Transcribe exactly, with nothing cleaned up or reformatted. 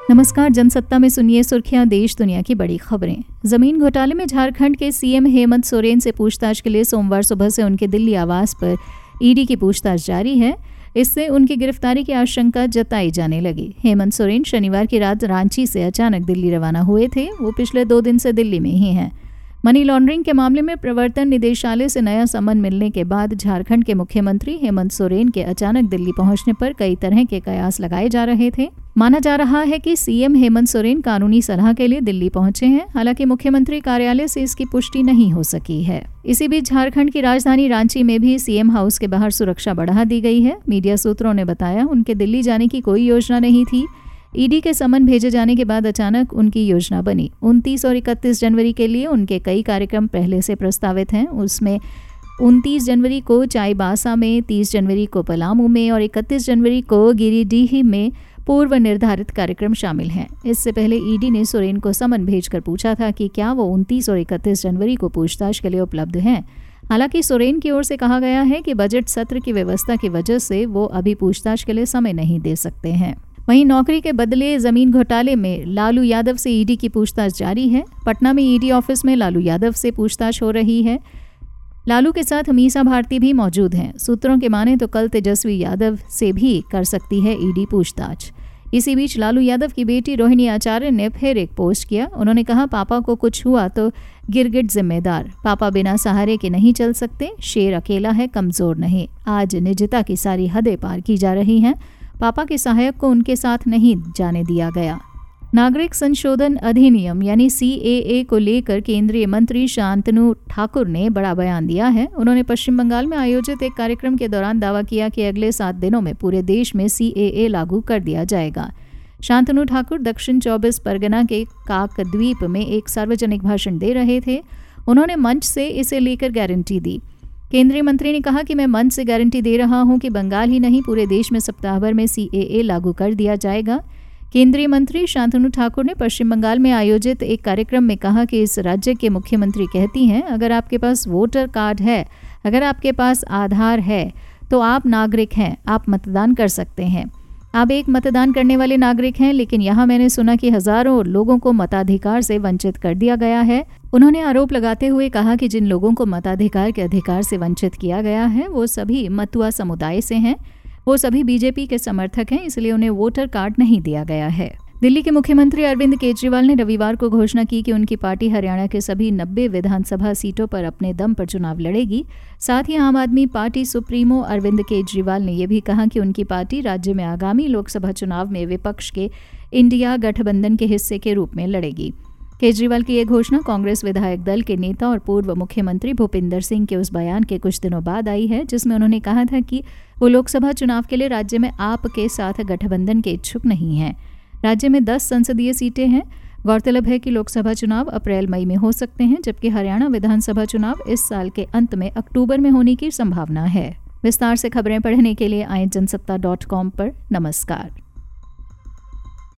नमस्कार, जनसत्ता में सुनिए सुर्खियां देश दुनिया की बड़ी खबरें। जमीन घोटाले में झारखंड के सीएम हेमंत सोरेन से पूछताछ के लिए सोमवार सुबह से उनके दिल्ली आवास पर ईडी की पूछताछ जारी है। इससे उनकी गिरफ्तारी की आशंका जताई जाने लगी। हेमंत सोरेन शनिवार की रात रांची से अचानक दिल्ली रवाना हुए थे। वो पिछले दो दिन से दिल्ली में ही हैं। मनी लॉन्ड्रिंग के मामले में प्रवर्तन निदेशालय से नया समन मिलने के बाद झारखंड के मुख्यमंत्री हेमंत सोरेन के अचानक दिल्ली पहुंचने पर कई तरह के कयास लगाए जा रहे थे। माना जा रहा है कि सीएम हेमंत सोरेन कानूनी सलाह के लिए दिल्ली पहुंचे हैं। हालांकि मुख्यमंत्री कार्यालय से इसकी पुष्टि नहीं हो सकी है। इसी बीच झारखंड की राजधानी रांची में भी सीएम हाउस के बाहर सुरक्षा बढ़ा दी गई है। मीडिया सूत्रों ने बताया उनके दिल्ली जाने की कोई योजना नहीं थी। ईडी के समन भेजे जाने के बाद अचानक उनकी योजना बनी। उनतीस और इकतीस जनवरी के लिए उनके कई कार्यक्रम पहले से प्रस्तावित हैं। उसमें उनतीस जनवरी को चाईबासा में, तीस जनवरी को पलामू में और इकतीस जनवरी को गिरिडीह में पूर्व निर्धारित कार्यक्रम शामिल हैं। इससे पहले ईडी ने सोरेन को समन भेजकर पूछा था कि क्या वो उनतीस और इकतीस जनवरी को पूछताछ के लिए उपलब्ध हैं। हालांकि सोरेन की ओर से कहा गया है कि बजट सत्र की व्यवस्था की वजह से वो अभी पूछताछ के लिए समय नहीं दे सकते हैं। वहीं नौकरी के बदले जमीन घोटाले में लालू यादव से ईडी की पूछताछ जारी है। पटना में ईडी ऑफिस में लालू यादव से पूछताछ हो रही है। लालू के साथ मीसा भारती भी मौजूद हैं। सूत्रों के माने तो कल तेजस्वी यादव से भी कर सकती है ईडी पूछताछ। इसी बीच लालू यादव की बेटी रोहिणी आचार्य ने फिर एक पोस्ट किया। उन्होंने कहा, पापा को कुछ हुआ तो गिरगिट जिम्मेदार। पापा बिना सहारे के नहीं चल सकते। शेर अकेला है, कमजोर नहीं। आज निजता की सारी हदें पार की जा रही हैं। पापा के सहायक को उनके साथ नहीं जाने दिया गया। नागरिक संशोधन अधिनियम यानी सीएए को लेकर केंद्रीय मंत्री शांतनु ठाकुर ने बड़ा बयान दिया है। उन्होंने पश्चिम बंगाल में आयोजित एक कार्यक्रम के दौरान दावा किया कि अगले सात दिनों में पूरे देश में सीएए लागू कर दिया जाएगा। शांतनु ठाकुर दक्षिण चौबीस परगना के काकद्वीप में एक सार्वजनिक भाषण दे रहे थे। उन्होंने मंच से इसे लेकर गारंटी दी। केंद्रीय मंत्री ने कहा कि मैं मन से गारंटी दे रहा हूं कि बंगाल ही नहीं पूरे देश में सप्ताह भर में सीएए लागू कर दिया जाएगा। केंद्रीय मंत्री शांतनु ठाकुर ने पश्चिम बंगाल में आयोजित एक कार्यक्रम में कहा कि इस राज्य के मुख्यमंत्री कहती हैं, अगर आपके पास वोटर कार्ड है, अगर आपके पास आधार है तो आप नागरिक हैं, आप मतदान कर सकते हैं। आप एक मतदान करने वाले नागरिक हैं, लेकिन यहाँ मैंने सुना कि हजारों लोगों को मताधिकार से वंचित कर दिया गया है। उन्होंने आरोप लगाते हुए कहा कि जिन लोगों को मताधिकार के अधिकार से वंचित किया गया है वो सभी मतुआ समुदाय से हैं। वो सभी बीजेपी के समर्थक हैं, इसलिए उन्हें वोटर कार्ड नहीं दिया गया है। दिल्ली के मुख्यमंत्री अरविंद केजरीवाल ने रविवार को घोषणा की कि उनकी पार्टी हरियाणा के सभी नब्बे विधानसभा सीटों पर अपने दम पर चुनाव लड़ेगी। साथ ही आम आदमी पार्टी सुप्रीमो अरविंद केजरीवाल ने यह भी कहा कि उनकी पार्टी राज्य में आगामी लोकसभा चुनाव में विपक्ष के इंडिया गठबंधन के हिस्से के रूप में लड़ेगी। केजरीवाल की यह घोषणा कांग्रेस विधायक दल के नेता और पूर्व मुख्यमंत्री भूपिंदर सिंह के उस बयान के कुछ दिनों बाद आई है जिसमें उन्होंने कहा था कि वो लोकसभा चुनाव के लिए राज्य में आप के साथ गठबंधन के इच्छुक नहीं हैं। राज्य में दस संसदीय सीटें हैं। गौरतलब है कि लोकसभा चुनाव अप्रैल मई में हो सकते हैं, जबकि हरियाणा विधानसभा चुनाव इस साल के अंत में अक्टूबर में होने की संभावना है। विस्तार से खबरें पढ़ने के लिए आए जनसत्ता डॉट कॉम पर। नमस्कार।